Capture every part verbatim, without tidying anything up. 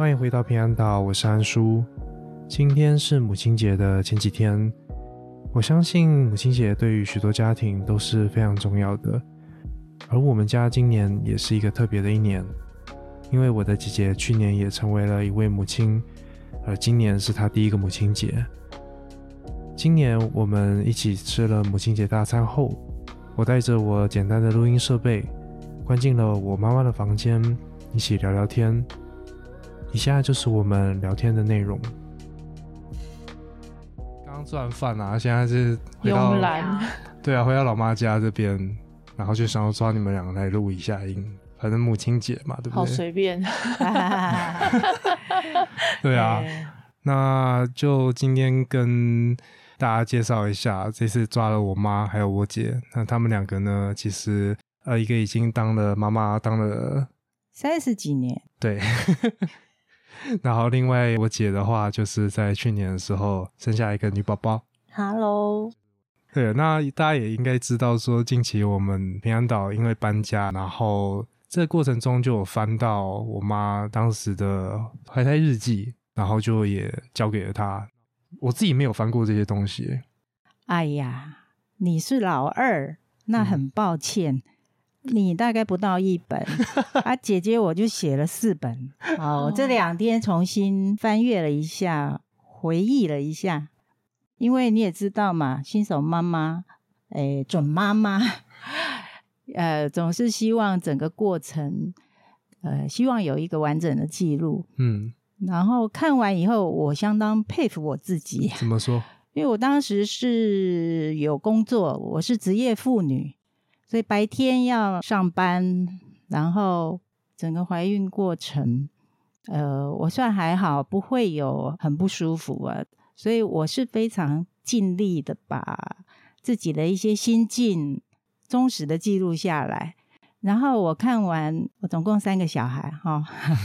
欢迎回到平安岛，我是安叔。今天是母亲节的前几天，我相信母亲节对于许多家庭都是非常重要的，而我们家今年也是一个特别的一年，因为我的姐姐去年也成为了一位母亲，而今年是她第一个母亲节。今年我们一起吃了母亲节大餐后，我带着我简单的录音设备关进了我妈妈的房间，一起聊聊天。以下就是我们聊天的内容。刚刚吃完饭啊，现在是回到慵懒，对啊，回到老妈家这边，然后就想要抓你们两个来录一下音，反正母亲节嘛，对不对？ 好随便。 对啊，那就今天跟大家介绍一下，这次抓了我妈还有我姐，那他们两个呢，其实呃，一个已经当了妈妈，当了三十几年， 对。然后另外我姐的话，就是在去年的时候生下一个女宝宝。 Hello， 对，那大家也应该知道说，近期我们平安岛因为搬家，然后这个过程中就有翻到我妈当时的怀胎日记，然后就也交给了她。我自己没有翻过这些东西。 哎呀，你是老二，那很抱歉。嗯，你大概不到一本啊，姐姐我就写了四本。哦，我这两天重新翻阅了一下，回忆了一下，因为你也知道嘛，新手妈妈，诶，准妈妈，呃，总是希望整个过程，呃，希望有一个完整的记录。嗯，然后看完以后，我相当佩服我自己。 怎么说？ 因为我当时是有工作，我是职业妇女。所以白天要上班，然后整个怀孕过程，呃，我算还好，不会有很不舒服啊。所以我是非常尽力的把自己的一些心境忠实的记录下来。然后我看完，我总共三个小孩哈，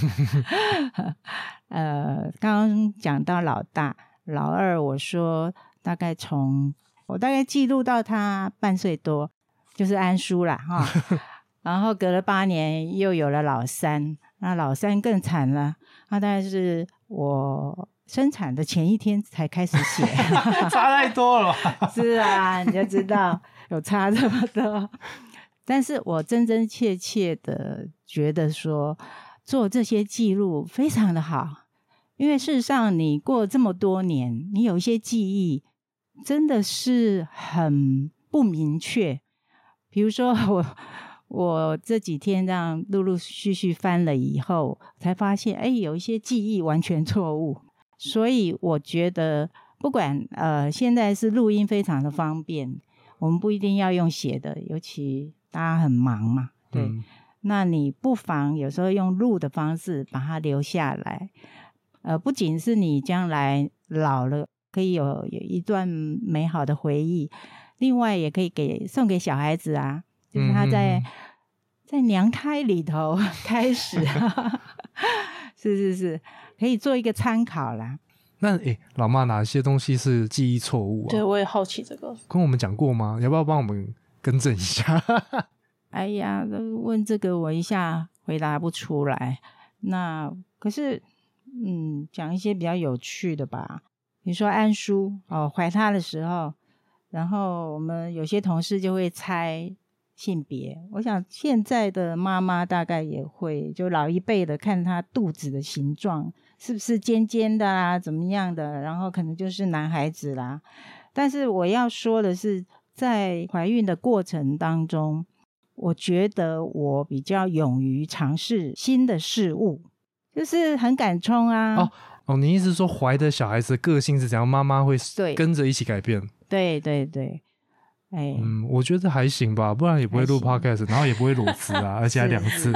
呃，刚刚讲到老大、老二，我说大概从我大概记录到他半岁多。就是安叔啦哈，然后隔了八年又有了老三，那老三更惨了，那大概是我生产的前一天才开始写， 差太多了吧？ 是啊，你就知道有差这么多。但是我真真切切的觉得说，做这些记录非常的好，因为事实上你过这么多年，你有一些记忆真的是很不明确。比如说我我这几天这样陆陆续续翻了以后，才发现哎，有一些记忆完全错误。所以我觉得不管呃现在是录音非常的方便，我们不一定要用写的，尤其大家很忙嘛，对、嗯、那你不妨有时候用录的方式把它留下来，呃不仅是你将来老了可以有有一段美好的回忆，另外也可以给送给小孩子啊，就是他在、嗯、在娘胎里头开始是是是，可以做一个参考啦。 那诶，老妈哪些东西是记忆错误啊？ 对，我也好奇这个， 跟我们讲过吗？要不要帮我们更正一下？ 哎呀，问这个我一下回答不出来。那可是嗯，讲一些比较有趣的吧。比如说安叔哦，怀他的时候，然后我们有些同事就会猜性别，我想现在的妈妈大概也会，就老一辈的看她肚子的形状是不是尖尖的啦，怎么样的，然后可能就是男孩子啦。但是我要说的是，在怀孕的过程当中，我觉得我比较勇于尝试新的事物，就是很敢冲啊。 哦哦，你意思是说怀的小孩子的个性是怎样，妈妈会跟着一起改变？ 对对对，哎， 嗯，我觉得还行吧，不然也不会录 podcast， 然后也不会裸辞啊，而且还两次。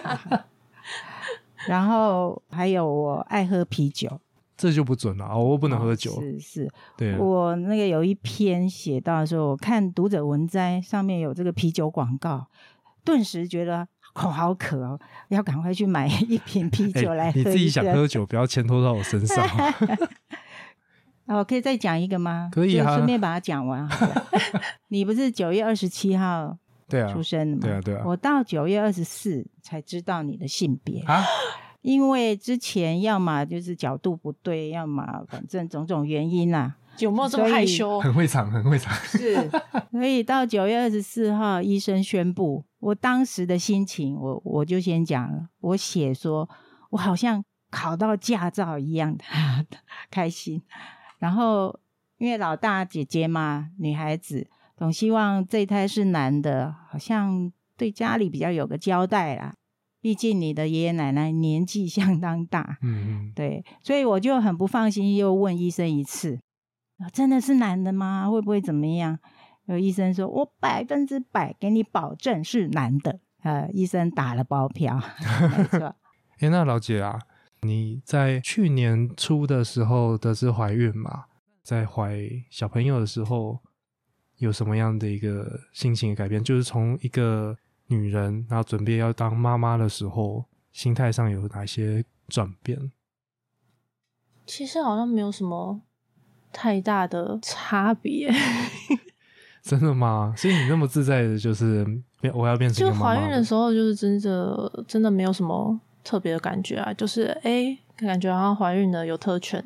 然后还有我爱喝啤酒， 这就不准了，我不能喝酒。 哦、是是， 对， 我那个有一篇写到说，我看读者文摘上面有这个啤酒广告，顿时觉得哦好渴哦，要赶快去买一瓶啤酒来喝、欸。 你自己想喝酒，不要牵拖到我身上。 哦，可以再讲一个吗？ 可以啊， 顺便把它讲完好了。你不是九月二十七号出生的吗？ 对啊，对啊。 我到九月二十四才知道你的性别啊？ 因为之前要么就是角度不对，要么反正种种原因啦、啊。 有没有这么害羞？ 很会藏，很会藏。 是，所以到九月二十四号，医生宣布，我当时的心情，我我就先讲了，我写说，我好像考到驾照一样的开心。然后因为老大姐姐嘛，女孩子，总希望这一胎是男的，好像对家里比较有个交代啦。毕竟你的爷爷奶奶年纪相当大， 嗯嗯， 对，所以我就很不放心，又问医生一次。真的是男的吗？会不会怎么样？有医生说我百分之百给你保证是男的，呃，医生打了包票。没错。 欸，那老姐啊，你在去年初的时候得知怀孕嘛，在怀小朋友的时候有什么样的一个心情的改变？就是从一个女人然后准备要当妈妈的时候，心态上有哪些转变？ 其实好像没有什么太大的差别。 真的吗？所以你那么自在的就是我要变成一个妈妈， 就怀孕的时候就是真的真的没有什么特别的感觉啊，就是哎，感觉好像怀孕了有特权。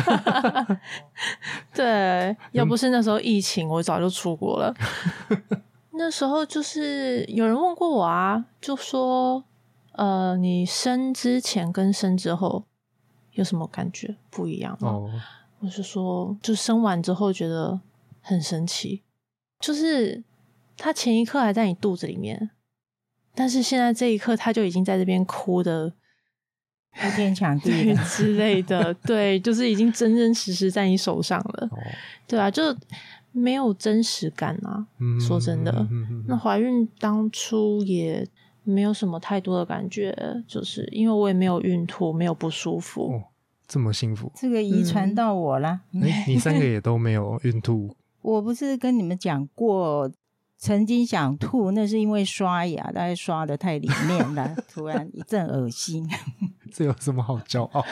对，要不是那时候疫情我早就出国了。那时候就是有人问过我啊，就说呃你生之前跟生之后有什么感觉不一样吗？哦，我是说就生完之后觉得很神奇，就是他前一刻还在你肚子里面，但是现在这一刻他就已经在这边哭的呼天抢地之类的。对，就是已经真真实实在你手上了。哦，对啊，就没有真实感啊。嗯，说真的，嗯嗯，那怀孕当初也没有什么太多的感觉，就是因为我也没有孕吐，没有不舒服。 哦，这么幸福， 这个遗传到我啦。 嗯欸，你三个也都没有孕吐？ 我不是跟你们讲过曾经想吐，那是因为刷牙大概刷得太里面了。突然一阵恶心。 这有什么好骄傲？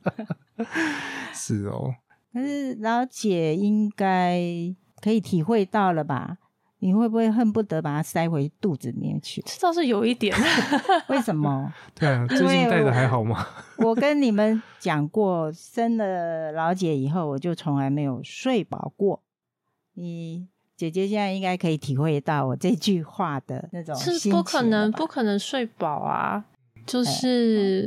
是哦， 可是老姐应该可以体会到了吧？你会不会恨不得把它塞回肚子里面去？ 这倒是有一点。 为什么？ 对啊，最近带的还好吗？ 我跟你们讲过，生了老姐以后，我就从来没有睡饱过。你姐姐现在应该可以体会到我这句话的那种心情， 是不可能不可能睡饱啊。就是、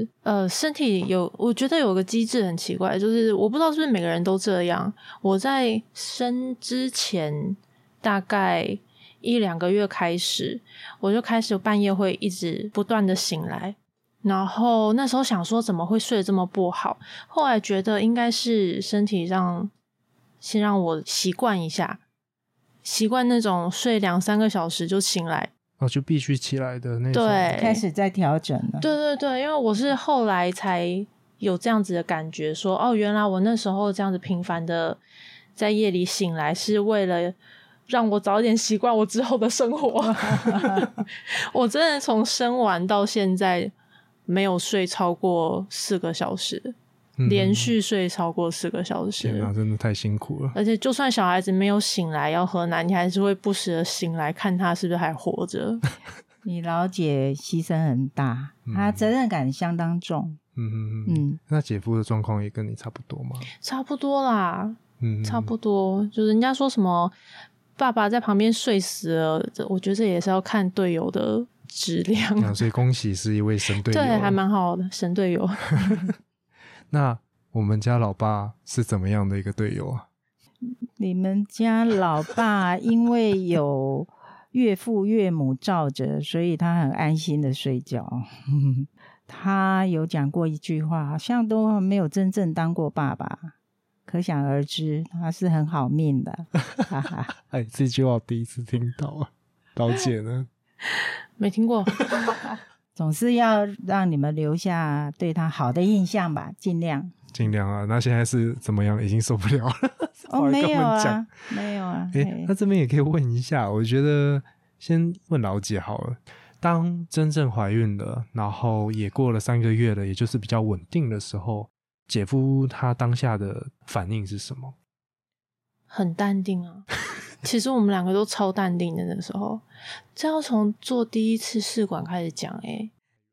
欸、呃，身体有，我觉得有个机制很奇怪，就是我不知道是不是每个人都这样。我在生之前大概一两个月开始，我就开始半夜会一直不断的醒来，然后那时候想说怎么会睡得这么不好，后来觉得应该是身体让先让我习惯一下，习惯那种睡两三个小时就醒来， 哦，就必须起来的那种。 对，开始在调整了。 对对对，因为我是后来才有这样子的感觉，说哦，原来我那时候这样子频繁的在夜里醒来，是为了让我早点习惯我之后的生活。我真的从生完到现在没有睡超过四个小时。嗯，连续睡超过四个小时。 天啊，真的太辛苦了。 而且就算小孩子没有醒来要喝奶，你还是会不时的醒来看他是不是还活着。 你老姐牺牲很大，嗯，她责任感相当重。 嗯嗯嗯。那姐夫的状况也跟你差不多吗？ 差不多啦。嗯，差不多。就是人家说什么爸爸在旁边睡死了，我觉得这也是要看队友的质量。 啊，所以恭喜是一位神队友。 对，还蛮好的神队友。 那我们家老爸是怎么样的一个队友啊？ 你们家老爸因为有岳父岳母罩着，所以他很安心的睡觉。他有讲过一句话，好像都没有真正当过爸爸，可想而知他是很好命的。 哎，这句话我第一次听到啊，老姐呢？ 没听过。 总是要让你们留下对他好的印象吧，尽量尽量啊。那现在是怎么样？已经受不了了。 哦，没有啊，没有啊。 欸，那这边也可以问一下，我觉得先问老姐好了。当真正怀孕了，然后也过了三个月了，也就是比较稳定的时候，姐夫他当下的反应是什么？ 很淡定啊。其实我们两个都超淡定的。那时候这要从做第一次试管开始讲。欸，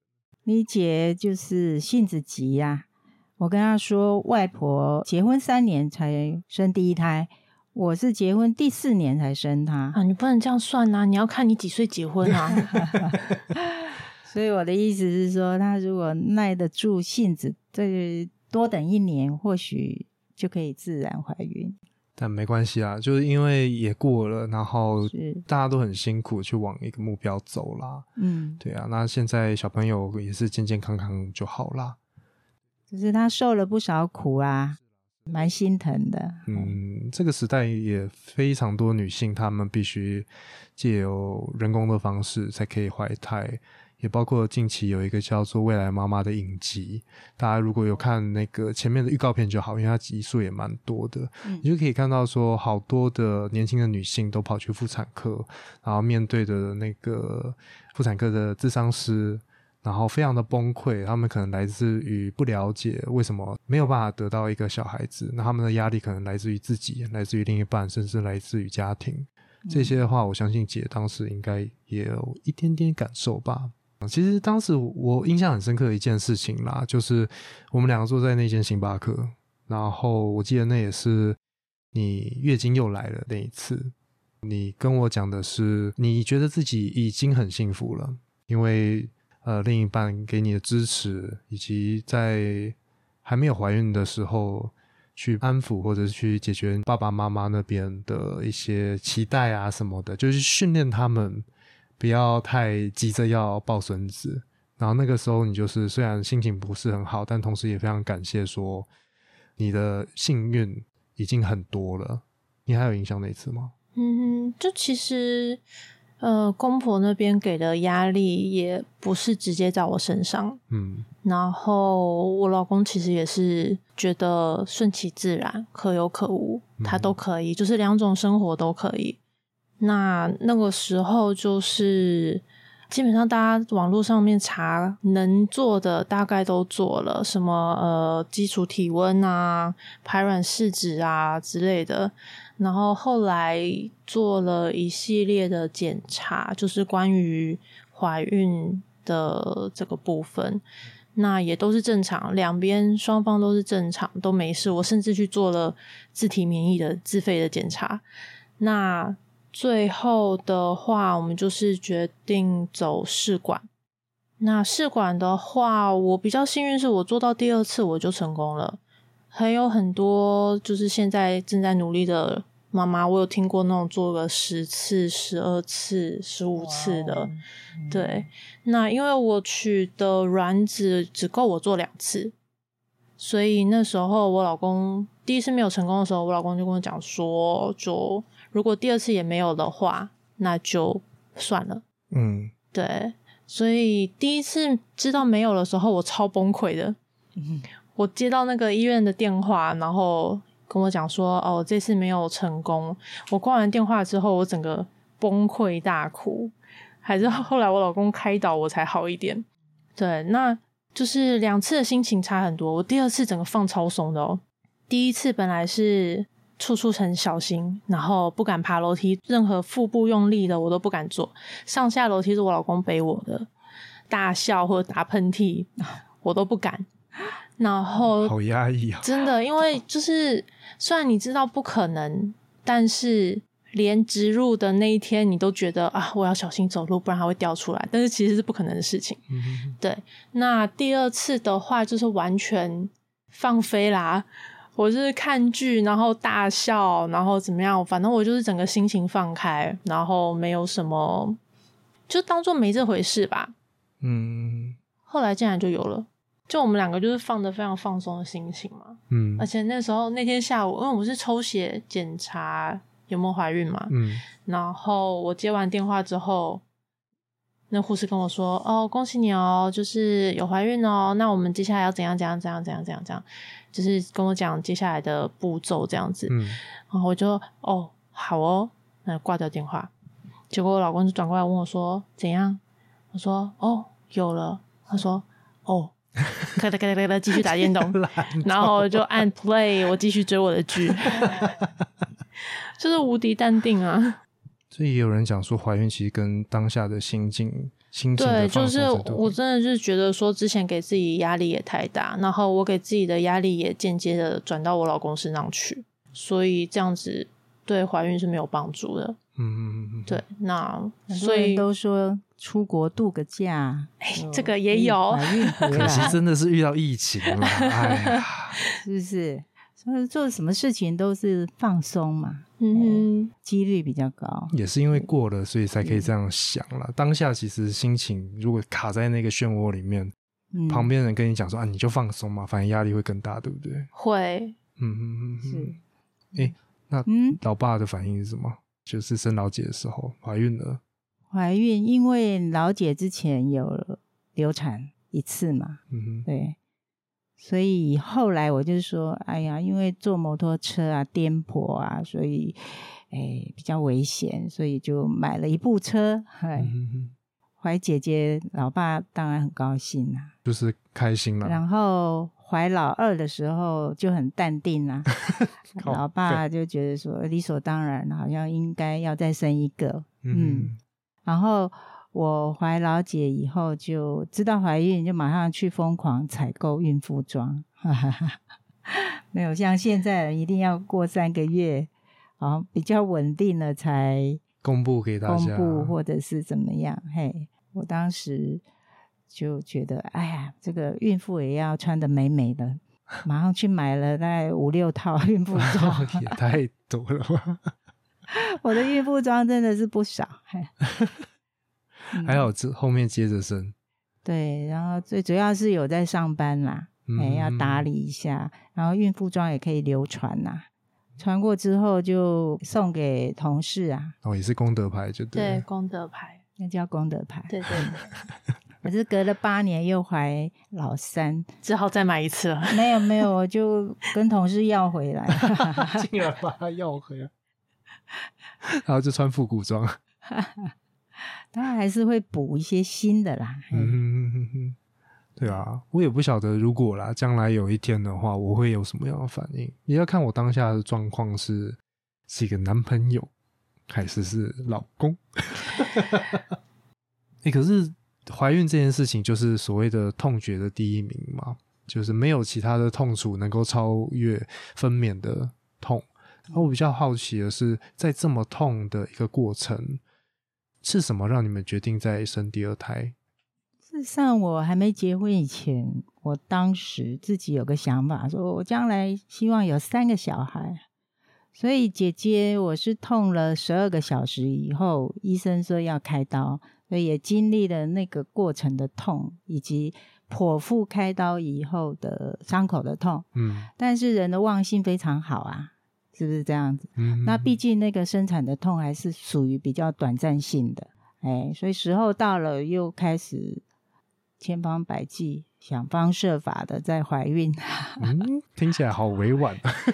你姐就是性子急呀、啊。我跟她说，外婆结婚三年才生第一胎，我是结婚第四年才生她啊。你不能这样算啊，你要看你几岁结婚啊。 所以我的意思是说，她如果耐得住性子，这多等一年，或许就可以自然怀孕。 但没关系啊，就是因为也过了，然后大家都很辛苦去往一个目标走啦。嗯，对啊，那现在小朋友也是健健康康就好啦。 只是他受了不少苦啊，蛮心疼的。 嗯，这个时代也非常多女性，她们必须藉由人工的方式才可以怀胎，也包括近期有一个叫做《未来妈妈》的影集，大家如果有看那个前面的预告片就好，因为它集数也蛮多的、嗯、你就可以看到说好多的年轻的女性都跑去妇产科，然后面对的那个妇产科的咨商师，然后非常的崩溃，他们可能来自于不了解为什么没有办法得到一个小孩子，那他们的压力可能来自于自己，来自于另一半，甚至来自于家庭。这些的话我相信姐当时应该也有一点点感受吧。其实当时我印象很深刻的一件事情啦，就是我们两个坐在那间星巴克，然后我记得那也是你月经又来了那一次，你跟我讲的是你觉得自己已经很幸福了，因为呃，另一半给你的支持，以及在还没有怀孕的时候去安抚或者是去解决爸爸妈妈那边的一些期待啊什么的，就是训练他们不要太急着要抱孙子。然后那个时候你就是虽然心情不是很好，但同时也非常感谢说你的幸运已经很多了。你还有印象那一次吗？ 嗯，就其实呃，公婆那边给的压力也不是直接在我身上，嗯，然后我老公其实也是觉得顺其自然，可有可无，他都可以，嗯、就是两种生活都可以。那那个时候就是基本上大家网络上面查能做的大概都做了，什么呃基础体温啊、排卵试纸啊之类的。然后后来做了一系列的检查，就是关于怀孕的这个部分，那也都是正常，两边双方都是正常，都没事。我甚至去做了自体免疫的自费的检查。那最后的话，我们就是决定走试管。那试管的话，我比较幸运是我做到第二次我就成功了。还有很多就是现在正在努力的妈妈，我有听过那种做个十次、十二次、十五次的。Wow. 对，那因为我取的卵子只够我做两次，所以那时候我老公第一次没有成功的时候，我老公就跟我讲说，就如果第二次也没有的话，那就算了。嗯，对，所以第一次知道没有的时候，我超崩溃的。嗯，我接到那个医院的电话，然后跟我讲说，哦，这次没有成功。我挂完电话之后，我整个崩溃大哭，还是后来我老公开导我才好一点。对，那就是两次的心情差很多。我第二次整个放超松的哦。第一次本来是处处很小心，然后不敢爬楼梯，任何腹部用力的我都不敢做，上下楼梯是我老公背我的，大笑或者打喷嚏我都不敢。然后好压抑啊， 真的，因为就是虽然你知道不可能，但是连植入的那一天你都觉得啊，我要小心走路，不然它会掉出来，但是其实是不可能的事情。嗯，对。那第二次的话就是完全放飞啦，我就是看剧然后大笑，然后怎么样，反正我就是整个心情放开，然后没有什么，就当作没这回事吧。嗯，后来竟然就有了。就我们两个就是放得非常放松的心情嘛，嗯，而且那时候那天下午，因为我是抽血检查有没有怀孕嘛，嗯，然后我接完电话之后，那护士跟我说，哦，恭喜你哦，就是有怀孕哦，那我们接下来要怎样怎样怎样怎样怎样怎样，就是跟我讲接下来的步骤这样子，嗯，然后我就哦好哦，那挂掉电话，结果我老公就转过来问我说怎样，我说哦有了，他说哦。咔哒咔哒咔哒继续打电动然后就按 play 我继续追我的剧就是无敌淡定啊。 所以也有人讲说怀孕其实跟当下的心境心情的对，就放松是我真的是觉得说之前给自己压力也太大，然后我给自己的压力也间接的转到我老公身上去，所以这样子对怀孕是没有帮助的。 嗯嗯嗯， 对，那很所以多人都说出国度个假， 哎，这个也有怀孕回可惜来， 真的是遇到疫情了，哎呀， 是不是？所以做什么事情都是放松嘛， 嗯哼， 几率比较高。 也是因为过了，所以才可以这样想了。当下其实心情如果卡在那个漩涡里面， 嗯， 旁边人跟你讲说啊，你就放松嘛，反正压力会更大，对不对？ 会。 嗯嗯嗯， 是。 哎，那嗯老爸的反应是什么？就是生老姐的时候怀孕了， 怀孕，因为老姐之前有流产一次嘛， 嗯哼， 对，所以后来我就说，哎呀，因为坐摩托车啊、颠簸啊，所以哎比较危险，所以就买了一部车。哎， 嗯哼， 怀姐姐，老爸当然很高兴啦、 就是开心了。 然后怀老二的时候就很淡定啦、 靠老爸就觉得说理所当然，好像应该要再生一个。 嗯， 然后我怀老姐以后就知道怀孕，就马上去疯狂采购孕妇装，没有像现在一定要过三个月，好比较稳定了才公布给大公家， 布或者是怎么样。嘿，我当时就觉得，哎呀，这个孕妇也要穿得美美的，马上去买了大概五六套孕妇装， 也太多了吧？ 我的孕妇装真的是不少。嘿还好这后面接着生， 对，然后最主要是有在上班啦， 嗯哎、要打理一下，然后孕妇装也可以流传啦，传过之后就送给同事啊， 哦，也是功德牌，就对对， 了。 功德牌， 那叫功德牌。 对对对， 可是隔了八年又怀老三， 只好再买一次了。 没有没有，我就跟同事要回来， 竟然把他要回来，然后就穿复古装。 当然还是会补一些新的啦。嗯， 嗯哼哼，对啊，我也不晓得如果啦，将来有一天的话，我会有什么样的反应？也要看我当下的状况是是一个男朋友还是是老公。欸，可是怀孕这件事情就是所谓的痛觉的第一名嘛，就是没有其他的痛楚能够超越分娩的痛。然后我比较好奇的是，在这么痛的一个过程，是什么让你们决定再生第二胎？ 事实上我还没结婚以前，我当时自己有个想法，说我将来希望有三个小孩。所以姐姐我是痛了十二个小时以后，医生说要开刀，所以也经历了那个过程的痛，以及剖腹开刀以后的伤口的痛。 嗯但是人的忘性非常好啊，是不是这样子？ 嗯， 那毕竟那个生产的痛还是属于比较短暂性的，哎，所以时候到了，又开始千方百计、想方设法的在怀孕。 嗯，听起来好委婉。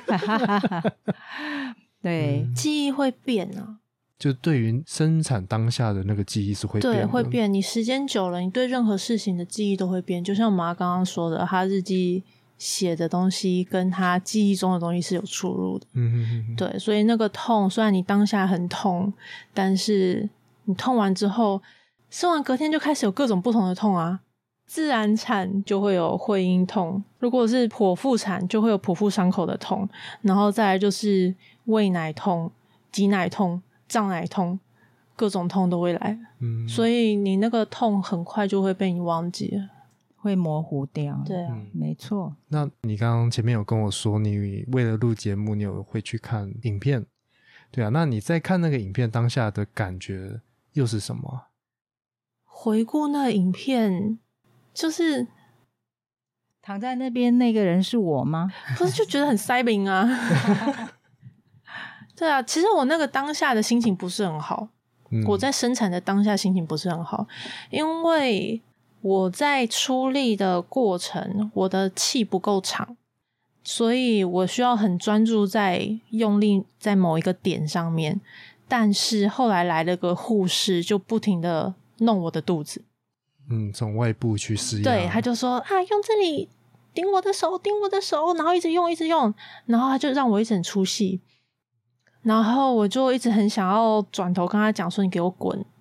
对， 嗯记忆会变啊， 就对于生产当下的那个记忆是会变对， 的， 会变。你时间久了，你对任何事情的记忆都会变。就像我妈刚刚说的，她日记写的东西跟她记忆中的东西是有出入的。 嗯哼哼哼， 对，所以那个痛，虽然你当下很痛，但是你痛完之后，生完隔天就开始有各种不同的痛啊。自然产就会有会阴痛，如果是剖腹产就会有剖腹伤口的痛，然后再来就是喂奶痛、挤奶痛、胀奶痛，各种痛都会来。 嗯， 所以你那个痛很快就会被你忘记了。 会模糊掉。 对啊， 嗯没错。 那你刚刚前面有跟我说，你为了录节目，你有会去看影片，对啊？那你在看那个影片当下的感觉又是什么？ 回顾那影片，就是躺在那边那个人是我吗？ 不是就觉得很塞饼啊。对啊，其实我那个当下的心情不是很好， 嗯、 我在生产的当下心情不是很好，因为我在出力的过程，我的气不够长，所以我需要很专注在用力在某一个点上面。但是后来来了个护士，就不停的弄我的肚子， 嗯，从外部去施压， 对，他就说啊，用这里顶我的手，顶我的手，然后一直用，一直用，然后他就让我一直很出戏，然后我就一直很想要转头跟他讲说，你给我滚，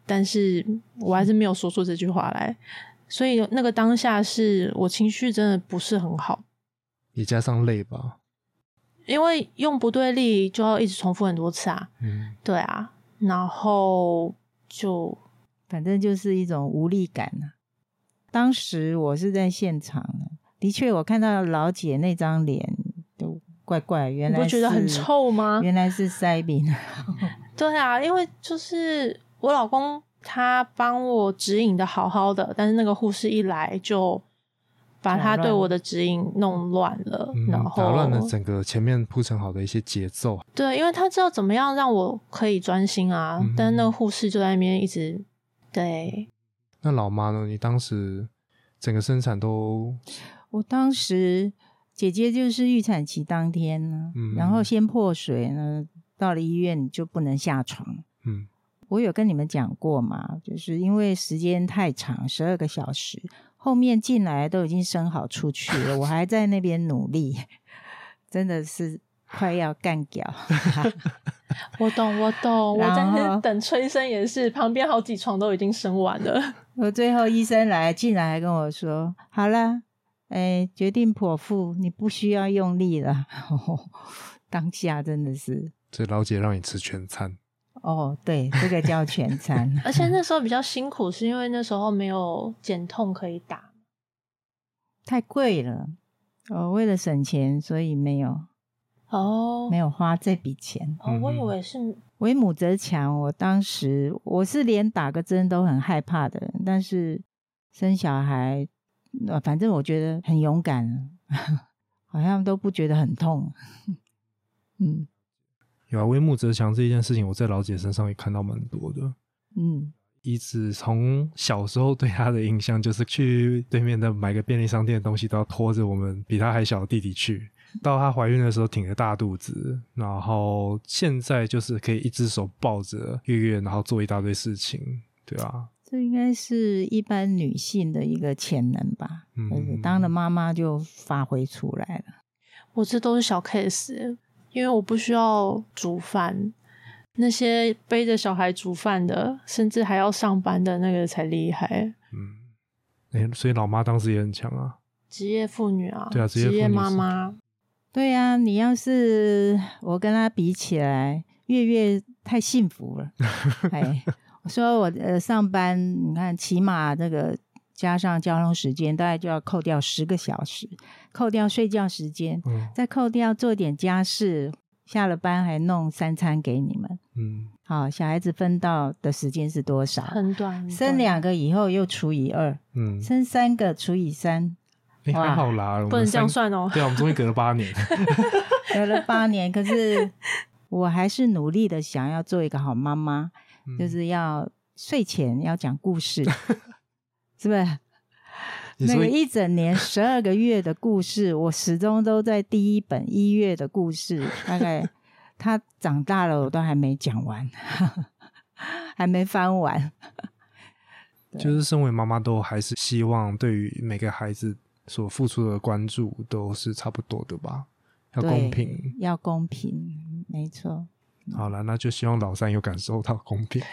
但是我还是没有说出这句话来，所以那个当下是我情绪真的不是很好， 也加上累吧， 因为用不对力就要一直重复很多次啊， 嗯， 对啊，然后就反正就是一种无力感啊。当时我是在现场的，的确我看到老姐那张脸就怪怪，原来是你不觉得很臭吗？ 原来是塞宾。 对啊，因为就是我老公他帮我指引的好好的，但是那个护士一来就把他对我的指引弄乱了， 嗯、 然后打乱了整个前面铺陈好的一些节奏。 对，因为他知道怎么样让我可以专心啊，嗯、但是那个护士就在那边一直对。 那老妈呢？你当时整个生产都…… 我当时姐姐就是预产期当天呢、嗯，然后先破水呢，到了医院你就不能下床。 嗯， 我有跟你们讲过嘛，就是因为时间太长，十二个小时，后面进来都已经生好出去了，我还在那边努力，真的是快要干掉。 我懂我懂，我在那等催生也是，旁边好几床都已经生完了。 我最后医生来竟然还跟我说，好了，哎，决定剖腹，你不需要用力了。哦、当下真的是， 所以老姐让你吃全餐。 哦，对，这个叫全餐。 而且那时候比较辛苦，是因为那时候没有减痛可以打， 太贵了。哦，为了省钱，所以没有。 哦， 没有花这笔钱。 哦，我以为是为母则强。我当时我是连打个针都很害怕的人，但是生小孩，呃，反正我觉得很勇敢，好像都不觉得很痛。嗯， 有啊，为母则强这一件事情，我在老姐身上也看到蛮多的。 嗯， 一直从小时候对她的印象就是去对面的买个便利商店的东西都要拖着我们比她还小的弟弟去。到她怀孕的时候挺着大肚子，然后现在就是可以一只手抱着月月，然后做一大堆事情，对啊， 这应该是一般女性的一个潜能吧。嗯，当了妈妈就发挥出来了。 我这都是小 case， 因为我不需要煮饭，那些背着小孩煮饭的，甚至还要上班的那个才厉害。 嗯，欸，所以老妈当时也很强啊， 职业妇女啊， 对啊，职业妈妈。 对啊，你要是我跟他比起来，月月太幸福了。哎，我说我呃上班，你看起码这个加上交通时间，大概就要扣掉十个小时，扣掉睡觉时间，嗯，再扣掉做点家事，下了班还弄三餐给你们。嗯，好，小孩子分到的时间是多少？ 很短。很短生两个以后又除以二，嗯，生三个除以三。 欸，还好啦， 不能这样算哦。 对啊，我们中间隔了八年， 隔了八年，可是我还是努力的想要做一个好妈妈，嗯，就是要睡前要讲故事，是不是？那个一整年十二个月的故事，我始终都在第一本一月的故事，大概他长大了，我都还没讲完，还没翻完。 就是身为妈妈，都还是希望对于每个孩子所付出的关注都是差不多的吧，要公平， 要公平，没错。 好了，那就希望老三有感受到公平。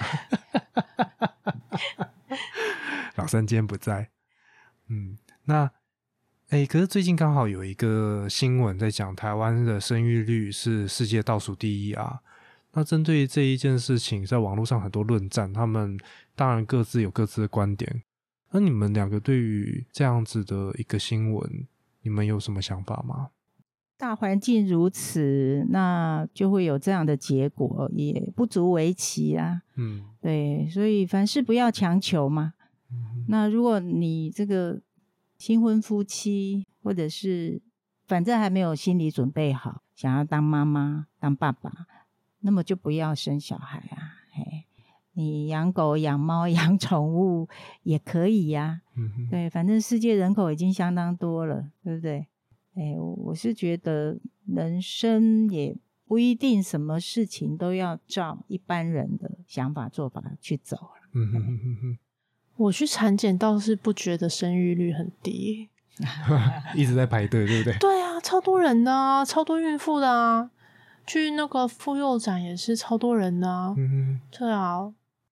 老三今天不在，嗯，那哎，可是最近刚好有一个新闻在讲台湾的生育率是世界倒数第一啊。那针对这一件事情，在网络上很多论战，他们当然各自有各自的观点。那你们两个对于这样子的一个新闻，你们有什么想法吗？ 大环境如此，那就会有这样的结果，也不足为奇啊。嗯，对，所以凡事不要强求嘛。嗯，那如果你这个新婚夫妻，或者是反正还没有心理准备好，想要当妈妈、当爸爸，那么就不要生小孩啊。嘿，你养狗、养猫、养宠物也可以呀、啊嗯。对，反正世界人口已经相当多了，对不对？哎，我是觉得人生也不一定什么事情都要照一般人的想法做法去走。 嗯哼哼哼哼， 我去产检倒是不觉得生育率很低， 一直在排队，对不对？ 对啊，超多人的啊，超多孕妇的啊。去那个妇幼展也是超多人的啊。嗯，对啊。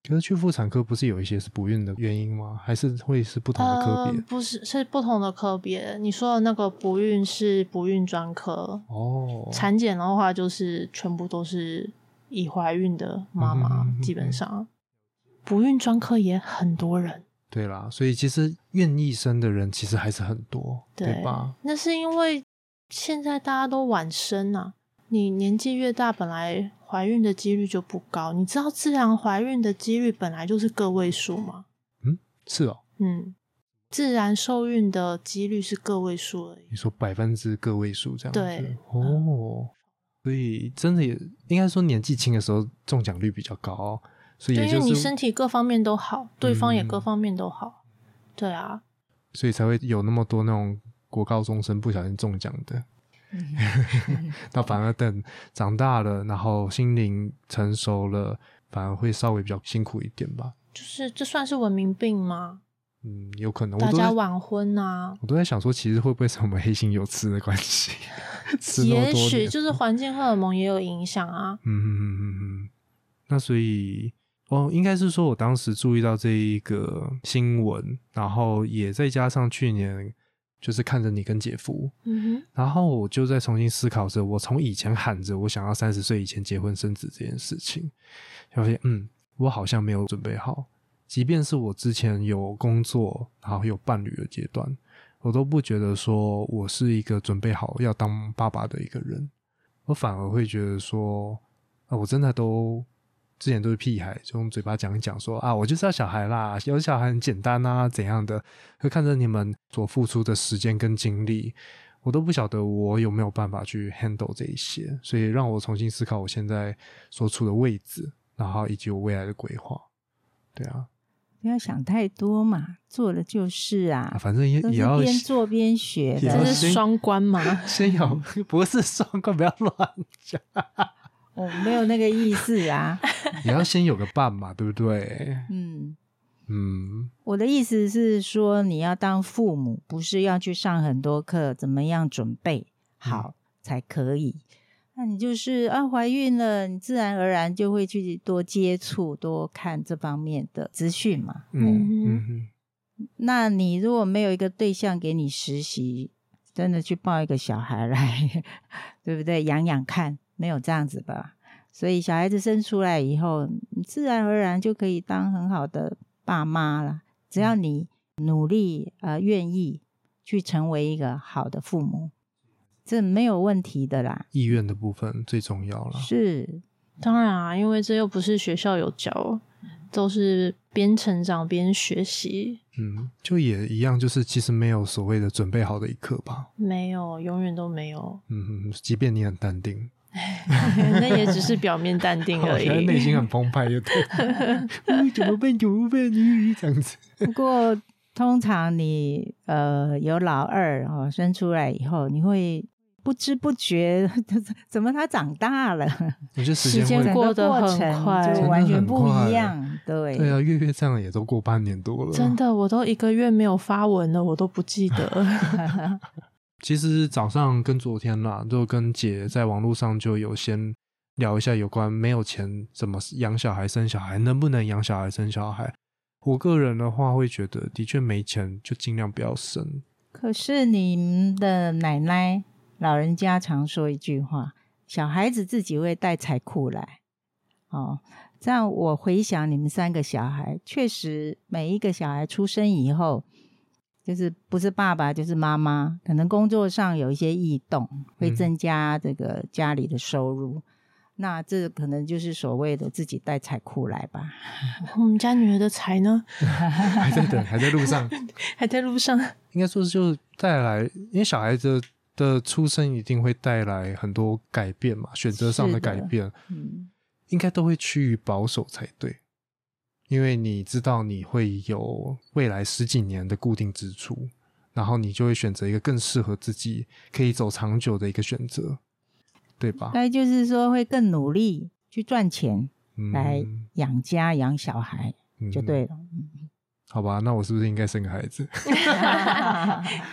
可是去妇产科不是有一些是不孕的原因吗？还是会是不同的科别？ 呃、不是，是不同的科别。你说的那个不孕是不孕专科哦， 产检的话就是全部都是已怀孕的妈妈、 嗯、 基本上不孕专科也很多人。 对啦，所以其实愿意生的人其实还是很多， 对, 对吧？ 那是因为现在大家都晚生啊，你年纪越大本来怀孕的几率就不高。你知道自然怀孕的几率本来就是个位数吗？ 嗯，是哦。 嗯，自然受孕的几率是个位数而已。 你说百分之个位数这样子？ 对哦、嗯，所以真的也应该说年纪轻的时候中奖率比较高、哦，所以也就是因为你身体各方面都好，对方也各方面都好、嗯、对啊， 所以才会有那么多那种国高中生不小心中奖的。那反而等长大了，然后心灵成熟了，反而会稍微比较辛苦一点吧。 就是这算是文明病吗？ 嗯，有可能。 大家晚婚啊， 我都在想说，其实会不会是我们黑心有吃的关系？ 也许就是环境荷尔蒙也有影响啊。 嗯嗯嗯嗯。那所以哦，应该是说我当时注意到这一个新闻，然后也再加上去年就是看着你跟姐夫， 嗯哼， 然后我就再重新思考着，我从以前喊着我想要三十岁以前结婚生子这件事情，就发现嗯，我好像没有准备好。即便是我之前有工作，然后有伴侣的阶段，我都不觉得说我是一个准备好要当爸爸的一个人，我反而会觉得说，啊，我真的都之前都是屁孩，就用嘴巴讲一讲说啊，我就是要小孩啦，有小孩很简单啊，怎样的，会看着你们所付出的时间跟精力，我都不晓得我有没有办法去 handle 这一些，所以让我重新思考我现在所处的位置，然后以及我未来的规划。对啊， 不要想太多嘛，做了就是啊， 啊反正 也, 也要边做边学的， 这是双关吗？ 先有不是双关，不要乱讲。 我、哦、没有那个意思啊。 也要先有个伴嘛，对不对？ 嗯嗯， 我的意思是说，你要当父母，不是要去上很多课，怎么样准备好才可以。嗯，那你就是啊，怀孕了，你自然而然就会去多接触、多看这方面的资讯嘛。 嗯嗯嗯。 那你如果没有一个对象给你实习，真的去抱一个小孩来，对不对？养养看，没有这样子吧？所以小孩子生出来以后，你自然而然就可以当很好的爸妈了。只要你努力呃，愿意去成为一个好的父母。这没有问题的啦， 意愿的部分最重要啦。 是， 当然啊，因为这又不是学校有教，都是边成长边学习。 嗯，就也一样，就是其实没有所谓的准备好的一刻吧。 没有，永远都没有。 嗯，即便你很淡定， 那也只是表面淡定而已。 现在内心很澎湃，就对。嗯，怎么办？怎么办？这样子。 不过通常你呃有老二哦，生出来以后，你会不知不觉怎么他长大了， 我觉得时间过得很快， 就完全不一样。对对啊，月月这样也都过半年多了， 真的，我都一个月没有发文了，我都不记得。 其实早上跟昨天啦，就跟姐在网络上就有先聊一下有关没有钱怎么养小孩生小孩，能不能养小孩生小孩。我个人的话会觉得的确没钱就尽量不要生。 可是你们的奶奶老人家常说一句话，小孩子自己会带财库来哦。这样我回想你们三个小孩，确实每一个小孩出生以后，就是不是爸爸就是妈妈，可能工作上有一些异动，会增加这个家里的收入、嗯、那这可能就是所谓的自己带财库来吧。 我们家女儿的财呢？ 还在等，还在路上。 还在路上。 应该说就带来，因为小孩子的出生一定会带来很多改变嘛，选择上的改变，嗯，应该都会趋于保守才对。因为你知道你会有未来十几年的固定支出，然后你就会选择一个更适合自己可以走长久的一个选择，对吧？ 那就是说会更努力去赚钱来养家养小孩、嗯、就对了、嗯、 好吧，那我是不是应该生个孩子？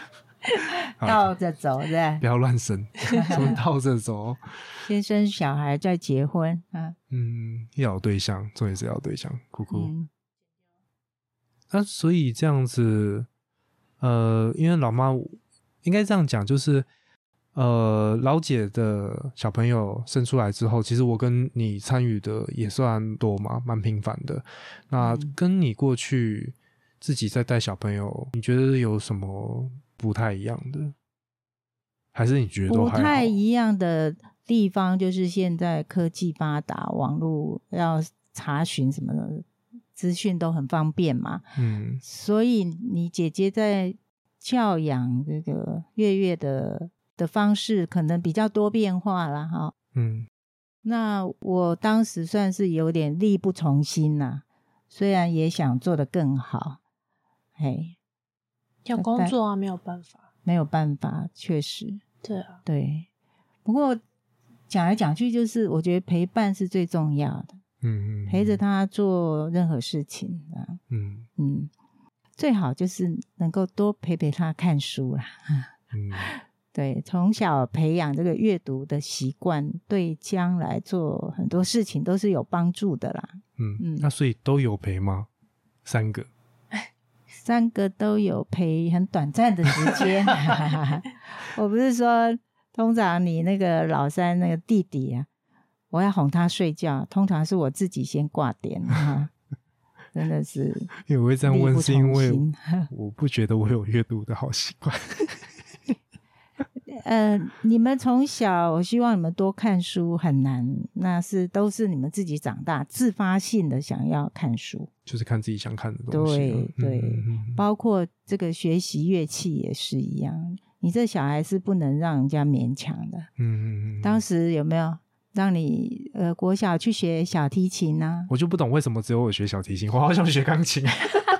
倒着走是吧？ 不要乱生，什么倒着走？ 先生小孩再结婚啊。 嗯，要有对象，重点是要有对象，哭哭。 嗯， 那所以这样子，呃，因为老妈应该这样讲，就是呃，老姐的小朋友生出来之后，其实我跟你参与的也算多嘛，蛮频繁的。那跟你过去自己在带小朋友，你觉得有什么不太一样的？还是你觉得都还好？ 不太一样的地方就是现在科技发达，网络要查询什么的资讯都很方便嘛。 嗯， 所以你姐姐在教养这个月月的的方式可能比较多变化啦哈。 嗯， 那我当时算是有点力不从心啦，虽然也想做得更好，嘿， 要工作啊，没有办法， 没有办法，确实， 对啊， 对。不过讲来讲去，就是我觉得陪伴是最重要的， 嗯嗯， 陪着他做任何事情啊， 嗯嗯，最好就是能够多陪陪他看书啦， 嗯， 对，从小培养这个阅读的习惯，对将来做很多事情都是有帮助的啦。 嗯嗯， 那所以都有陪吗？三个？ 三个都有陪很短暂的时间。我不是说通常你那个老三那个弟弟啊，我要哄他睡觉，通常是我自己先挂点啊，真的是因为我会这样问，是因为力不从心我不觉得我有阅读的好习惯。 呃，你们从小，我希望你们多看书很难，那是都是你们自己长大自发性的想要看书， 就是看自己想看的东西、啊。 对对、 嗯嗯， 包括这个学习乐器也是一样，你这小孩是不能让人家勉强的。 嗯嗯嗯。 当时有没有让你呃国小去学小提琴啊？ 我就不懂为什么只有我学小提琴，我好想学钢琴。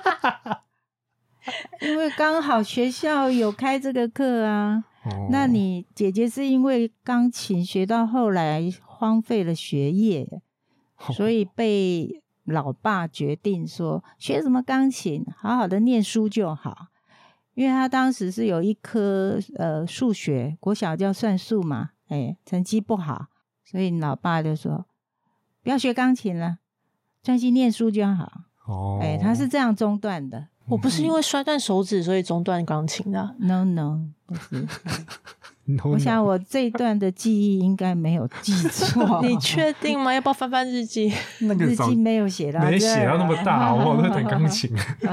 因为刚好学校有开这个课啊。 哦、 那你姐姐是因为钢琴学到后来荒废了学业， 哦、 所以被老爸决定说学什么钢琴，好好的念书就好。因为他当时是有一科呃数学，国小叫算术嘛，哎，成绩不好，所以老爸就说不要学钢琴了，专心念书就好。 哦， 哎，他是这样中断的。 我不是因为摔断手指所以中断钢琴的、啊。 No no， 不是。 no, no. 我想我这一段的记忆应该没有记错。 你确定吗？要不要翻翻日记？ 那个日记没有写到， 没写到那么大，我在弹钢琴。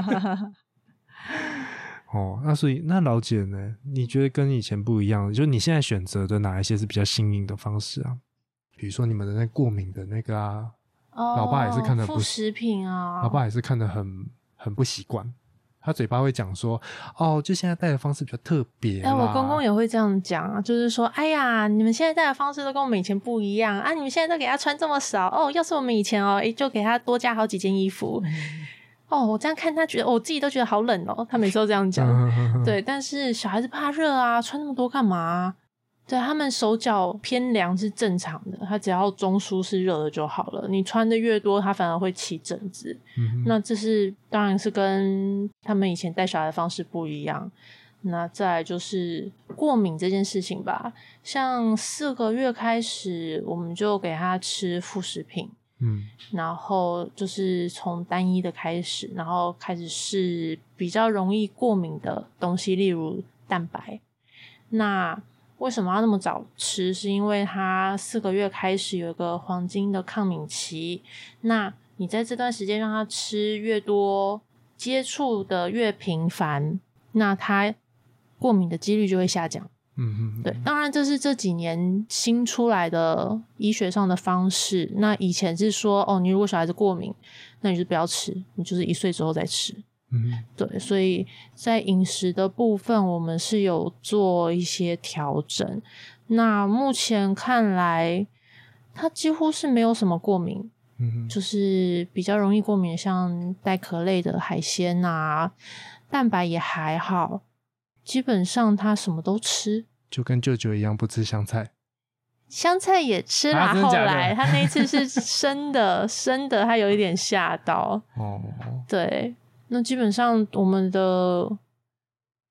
哦，那所以那老姐呢？你觉得跟以前不一样，就是你现在选择的哪一些是比较新颖的方式啊？比如说你们的那过敏的那个啊， 哦、 老爸也是看得不副食品啊， 老爸也是看得很很不习惯。他嘴巴会讲说，哦，就现在带的方式比较特别啦。 哎、我公公也会这样讲啊，就是说，哎呀，你们现在带的方式都跟我们以前不一样啊，你们现在都给他穿这么少哦，要是我们以前哦，就给他多加好几件衣服。嗯、哦，我这样看他觉得，我自己都觉得好冷哦。他每次都这样讲，对，但是小孩子怕热啊，穿那么多干嘛啊？对，他们手脚偏凉是正常的，他只要中枢是热的就好了。你穿的越多，他反而会起疹子。嗯、那这是当然是跟他们以前带小孩的方式不一样。那再来就是过敏这件事情吧，像四个月开始，我们就给他吃副食品，嗯，然后就是从单一的开始，然后开始试比较容易过敏的东西，例如蛋白。那为什么要那么早吃？是因为他四个月开始有一个黄金的抗敏期，那你在这段时间让他吃越多，接触的越频繁，那他过敏的几率就会下降。嗯嗯，对，当然这是这几年新出来的医学上的方式。那以前是说，哦，你如果小孩子过敏，那你就不要吃，你就是一岁之后再吃。嗯，对，所以在饮食的部分，我们是有做一些调整。那目前看来，他几乎是没有什么过敏，嗯，就是比较容易过敏，像带壳类的海鲜啊，蛋白也还好，基本上他什么都吃， 就跟舅舅一样不吃香菜。 香菜也吃啦，啊、后来他那一次是生的，生的他有一点吓到。哦，对。那基本上我们的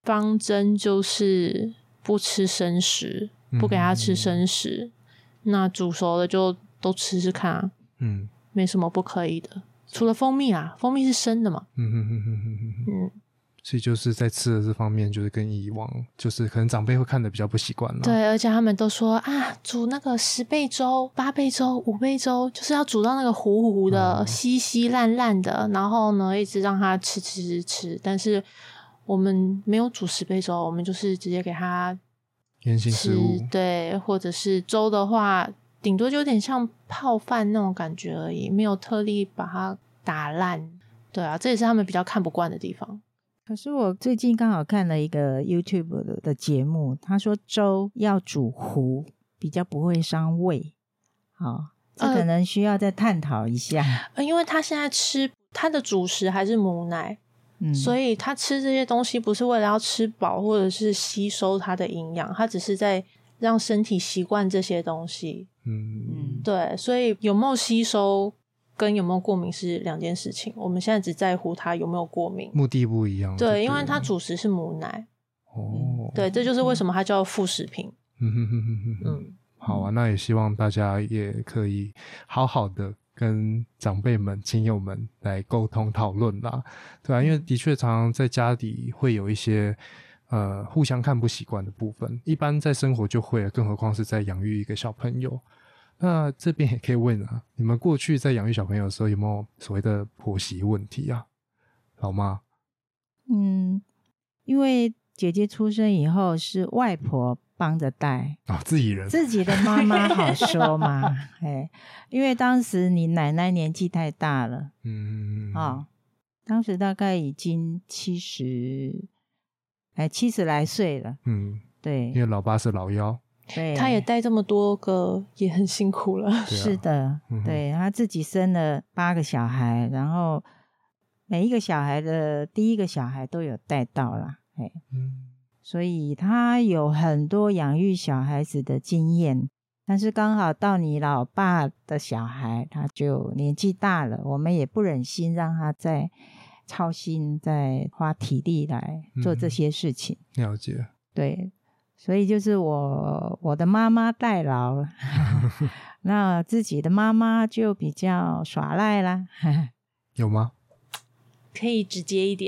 方针就是不吃生食，不给他吃生食，嗯、那煮熟了就都吃吃看啊，嗯，没什么不可以的，除了蜂蜜啊，蜂蜜是生的嘛，嗯哼哼哼哼哼嗯，所以就是在吃的这方面，就是跟以往就是可能长辈会看的比较不习惯了。 对，而且他们都说啊，煮那个十倍粥、八倍粥、五倍粥，就是要煮到那个糊糊的、嗯、稀稀烂烂的，然后呢一直让他吃吃吃吃。但是我们没有煮十倍粥，我们就是直接给他原型食物， 对，或者是粥的话，顶多就有点像泡饭那种感觉而已，没有特地把它打烂。对啊，这也是他们比较看不惯的地方。 可是我最近刚好看了一个 YouTube 的节目，他说粥要煮糊比较不会伤胃，哦，这可能需要再探讨一下。 呃，因为他现在吃他的主食还是母奶，嗯，所以他吃这些东西不是为了要吃饱或者是吸收它的营养，他只是在让身体习惯这些东西。嗯，对，所以有没有吸收跟有没有过敏是两件事情，我们现在只在乎他有没有过敏， 目的不一样。 对，因为它主食是母奶。哦，对，这就是为什么它叫副食品。嗯哼哼哼哼嗯，好啊，那也希望大家也可以好好的跟长辈们、亲友们来沟通讨论啦，对啊，因为的确常常在家里会有一些呃互相看不习惯的部分，一般在生活就会了，更何况是在养育一个小朋友。那这边也可以问啊，你们过去在养育小朋友的时候有没有所谓的婆媳问题啊？老妈？ 嗯，因为姐姐出生以后是外婆帮着带， 哦，自己人， 自己的妈妈好说嘛，哎，因为当时你奶奶年纪太大了，嗯，哦，当时大概已经七十，哎，七十来岁了，嗯，对， 因为老爸是老幺。 对， 他也带这么多个，也很辛苦了。啊、 是的，嗯、对，他自己生了八个小孩，然后每一个小孩的第一个小孩都有带到啦，哎，嗯，所以他有很多养育小孩子的经验。但是刚好到你老爸的小孩，他就年纪大了，我们也不忍心让他再操心，再花体力来做这些事情。 嗯、了解， 对。所以就是我我的妈妈代劳了那自己的妈妈就比较耍赖啦有吗？ 可以直接一点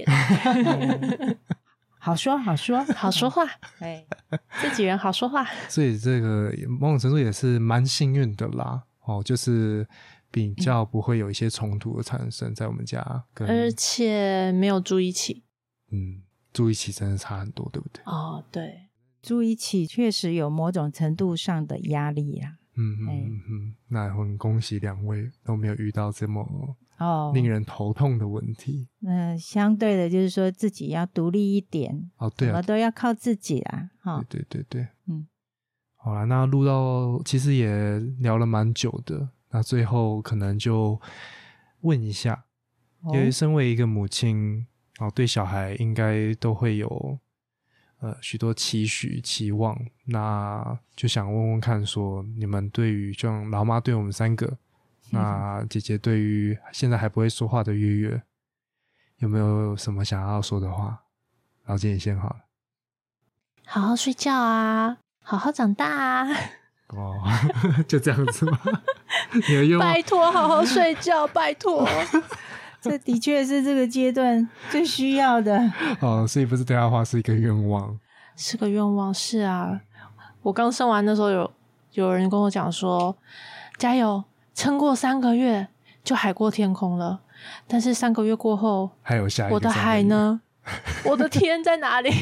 好说好说好说话哎，自己人好说话所以这个某种程度也是蛮幸运的啦哦，就是比较不会有一些冲突的产生在我们家跟， 而且没有住一起。 嗯，住一起真的差很多，对不对？ 哦，对， 住一起确实有某种程度上的压力啦。 嗯嗯嗯嗯，那很恭喜两位都没有遇到这么哦令人头痛的问题。 那、呃、相对的就是说自己要独立一点哦，对啊， 什么都要靠自己啦。 哦、对对对对，嗯，好啦，那录到其实也聊了蛮久的，那最后可能就问一下，哦、因为身为一个母亲哦，对小孩应该都会有。呃，许多期许期望，那就想问问看说你们对于就像老妈对我们三个、嗯、那姐姐对于现在还不会说话的月月有没有什么想要说的话？老姐你先好了。 好好睡觉啊，好好长大啊。 哦就这样子吗？你的愿望拜托好好睡觉拜托这的确是这个阶段最需要的哦，所以不是对他话是一个愿望， 是个愿望，是啊。我刚生完的时候有有人跟我讲说加油，撑过三个月就海阔天空了，但是三个月过后还有下一个， 我的海呢？我的天在哪里？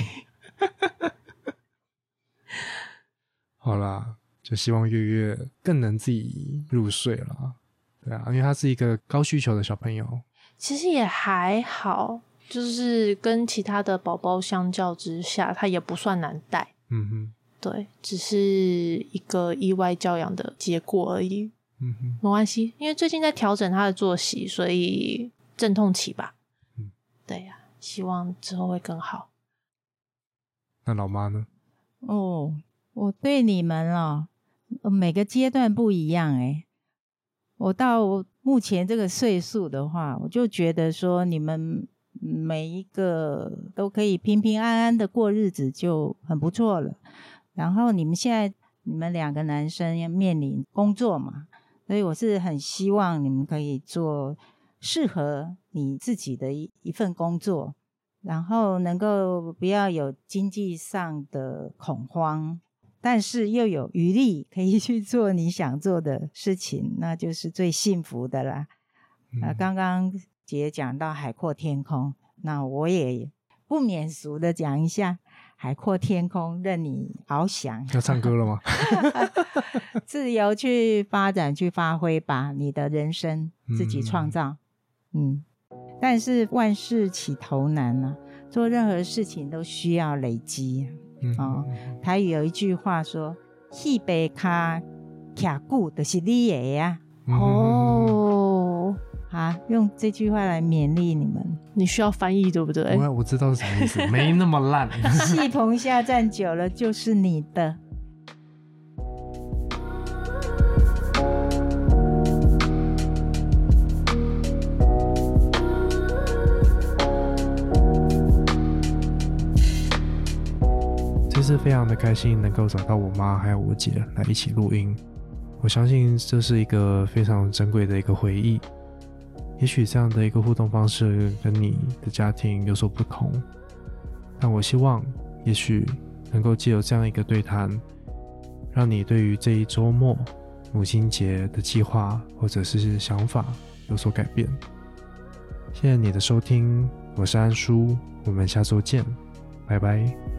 好啦，就希望月月更能自己入睡啦。对啊，因为他是一个高需求的小朋友。 其实也还好，就是跟其他的宝宝相较之下，他也不算难带。嗯哼，对，只是一个意外教养的结果而已。嗯哼，没关系，因为最近在调整他的作息，所以阵痛期吧。嗯，对呀、啊，希望之后会更好。 那老妈呢？ 哦，我对你们哦，每个阶段不一样哎。我到目前这个岁数的话，我就觉得说你们每一个都可以平平安安的过日子就很不错了。然后你们现在你们两个男生要面临工作嘛，所以我是很希望你们可以做适合你自己的一一份工作，然后能够不要有经济上的恐慌，但是又有余力可以去做你想做的事情，那就是最幸福的啦。嗯、啊，刚刚姐讲到海阔天空，那我也不免俗的讲一下，海阔天空任你翱翔。 要唱歌了吗？ 自由去发展去发挥吧，你的人生自己创造。嗯, 嗯但是万事起头难啊，做任何事情都需要累积、嗯哦、台语有一句话说戏白卡卡固就是你的呀、 啊、哦， 啊，用这句话来勉励你们。 你需要翻译对不对？ 我我知道是什么意思，没那么烂。 戏棚下站久了就是你的。 这次非常的开心能够找到我妈还有我姐来一起录音，我相信这是一个非常珍贵的一个回忆。也许这样的一个互动方式跟你的家庭有所不同，但我希望也许能够藉由这样一个对谈，让你对于这一周末母亲节的计划或者是想法有所改变。谢谢你的收听，我是安叔，我们下周见，拜拜。